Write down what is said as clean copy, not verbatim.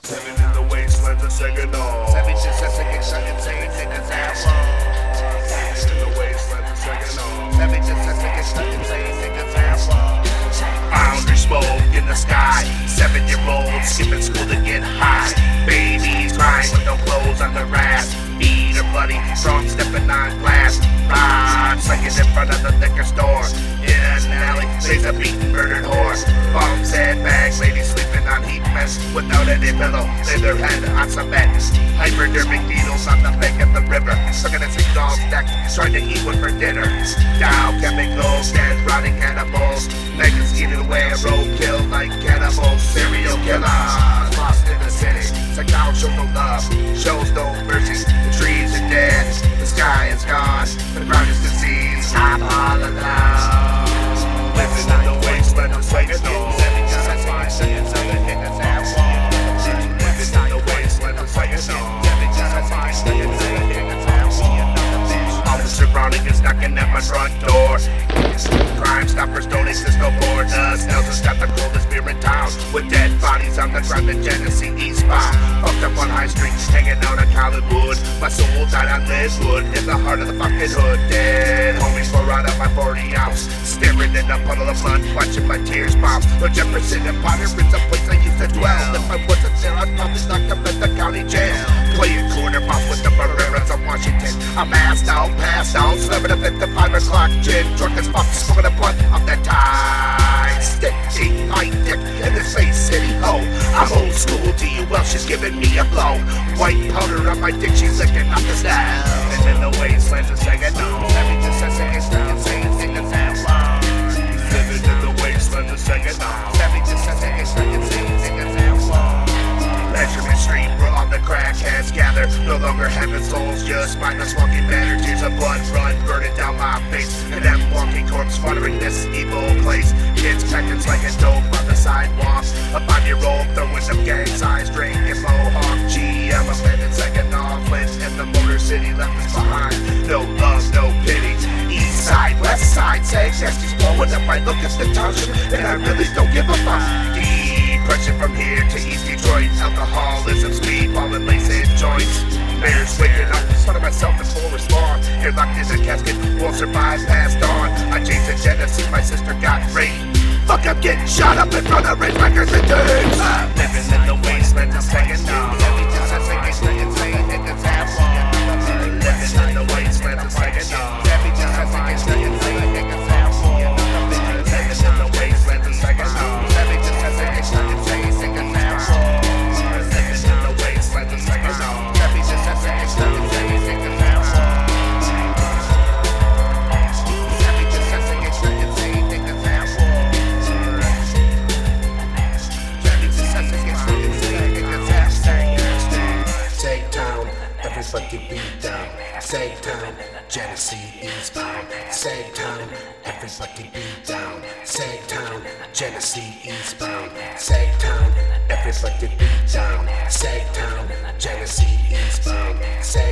Living in the wastelands of Saginaw. Let me just a second, shut it, say it, niggas out. In the wastelands of Saginaw. Let me just a second, shut it, say it, niggas out. Boundary smoke in the sky. 7-year-olds skipping school to get high. Babies crying with no clothes on their ass. Feet are bloody from stepping on glass. Rod slinging in front of the liquor store. In an alley, lays a beaten, murdered horse. Bums and bags, ladies sleeping on heat mess without any pillow. Lay their head on cement. Hypodermic needles on the bank of the river. Sucking at St. John's neck, trying to eat one for dinner. Dow chemicals, dead rotting cannibals. Legs eating away, a roadkill like cannibals. Serial killers lost in the city. Saginaw shows no love, shows no mercy. The trees are dead, the sky is gone. The ground is diseased, I'm all alone. Living in the wasteland of Saginaw. Living in the wasteland of Saginaw. Officer Browning is knocking at my front door. Crime Stoppers don't exist no more. The Nelson's got the coldest beer in town, with dead bodies on the ground in Genesee eastbound. Fucked up on High Street, hanging out on Collinwood. My soul died on Liswood, in the heart of the fucking hood. Dead homies pour out of my 40 ounce, staring in a puddle of blood, watching my tears bounce. But Jefferson and Potter is a place I used to dwell. If I wasn't there, I'd probably locked up at the county jail. Playing quarterback with the Barreras of Washington. I'm passed out, slamming up at the 5 o'clock gin. Drunk as fuck, smoking a blunt off that tie. Stick, deep, my dick in this face city ho. I'm old school, DUL, she's giving me a blow. White powder on my dick, she's licking off the style. And in the wastelands of Saginaw. Let me just say it's down, say it's in the town. Living in the wastelands of Saginaw. Let me just say it's down, say it's in the town. Measurement Street, where all the crackheads gather. No longer having souls, just mindless walking battered. Tears of blood run, burning down my face. And that walking corpse watering this evil place. Kids cracking like a dope on the sidewalk. A 5-year-old throwing some gang-sized drink in Mohawk. GM abandoned Saginaw, Flint, and the Motor City left us behind. No love, no pity. East side, west side, Saginaw blowing up. I look at the township, and I really don't give a fuck. Depression from here to East Detroit. Alcoholism, speedball, and lacing joints. Bears waking up, son of myself in full respawn. Here locked in a casket, won't survive past dawn. I chased a Genesee, my sister got raped. Fuck, I'm getting shot up in front of red records and dudes. Living in the wasteland of Saginaw. Let me just say it's down, say it, niggas out. Living in the wasteland of Saginaw. Let me just say it's down, say it, niggas out. Living in the wasteland of Saginaw. Let me just say it's down, say it, niggas out. Living in the wasteland of Saginaw. Let me just say it's down, say it, niggas out. Let me just say it's down, say it, niggas out. Let me just say it's down, say it, niggas out. Sagtown, everybody beat down. Sagtown, Genesee eastbound. Sagtown, everybody beat down. Sagtown, Genesee eastbound. Sagtown, everybody beat down. Sagtown, Genesee eastbound.